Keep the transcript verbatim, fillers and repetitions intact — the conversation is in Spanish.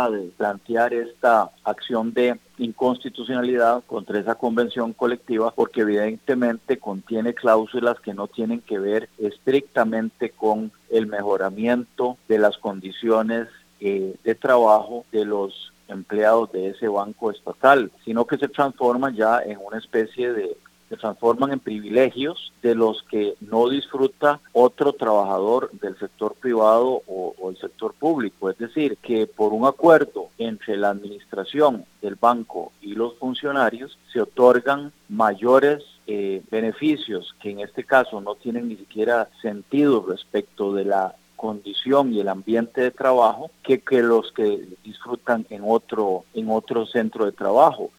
¿verdad?, de plantear esta acción de inconstitucionalidad contra esa convención colectiva, porque evidentemente contiene cláusulas que no tienen que ver estrictamente con el mejoramiento de las condiciones eh, de trabajo de los empleados de ese banco estatal, sino que se transforman ya en una especie de se transforman en privilegios de los que no disfruta otro trabajador del sector privado o, o el sector público. Es decir, que por un acuerdo entre la administración del banco y los funcionarios se otorgan mayores eh, beneficios que en este caso no tienen ni siquiera sentido respecto de la condición y el ambiente de trabajo que, que los que disfrutan en otro, en otro centro de trabajo.